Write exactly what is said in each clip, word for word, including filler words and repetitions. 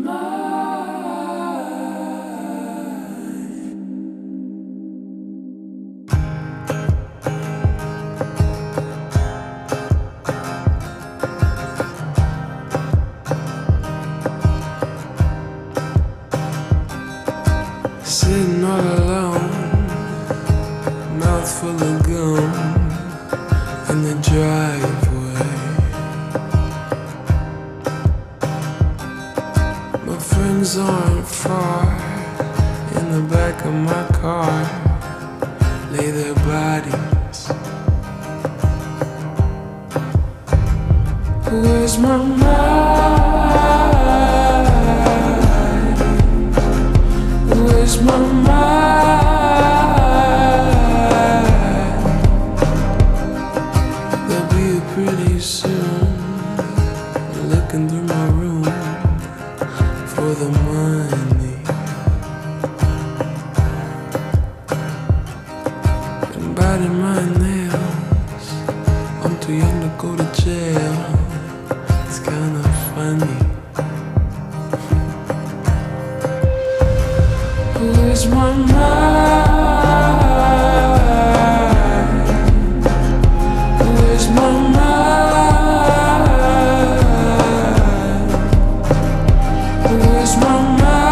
Sitting all alone, mouth full of gum in the driveway. My friends aren't far. In the back of my car lay their bodies. Where's my mind? Where's my mind? They'll be here pretty soon, looking through my room for the money. And biting my nails, I'm too young to go to jail. It's kinda funny. Where's my mind? Where's my mind? Where's my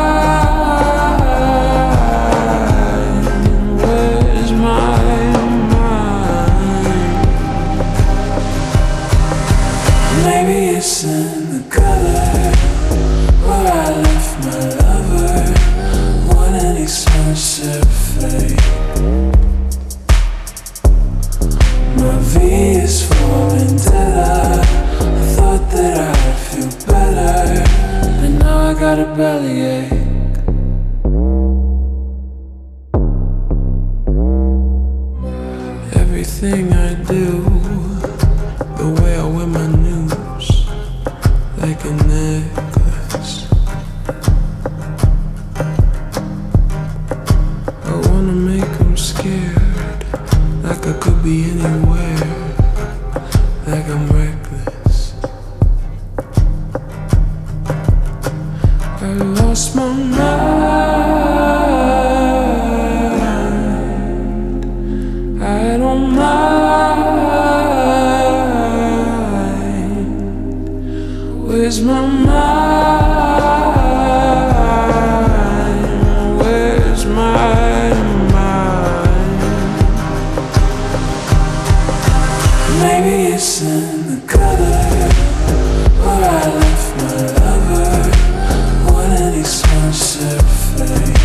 mind? Where's my mind? Maybe it's in the color where I left my lover. An expensive fate. My V is for vendetta. I thought that I'd feel better, but now I got a bellyache. Everything I do, the way I wear my news, like a necklace. Make them scared, like I could be anywhere, like I'm reckless. I lost my mind. I don't mind. Where's my mind? Where's my Maybe it's in the color where I left my lover. What an expensive fate.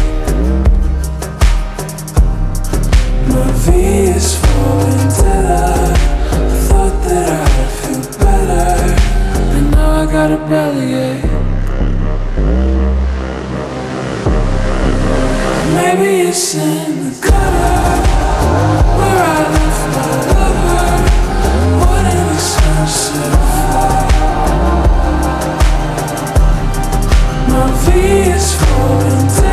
My V is for vendetta. I thought that I'd feel better, but now I got a bellyache. Maybe it's in the color where I left my lover. What an expensive fate. My V is for vendetta.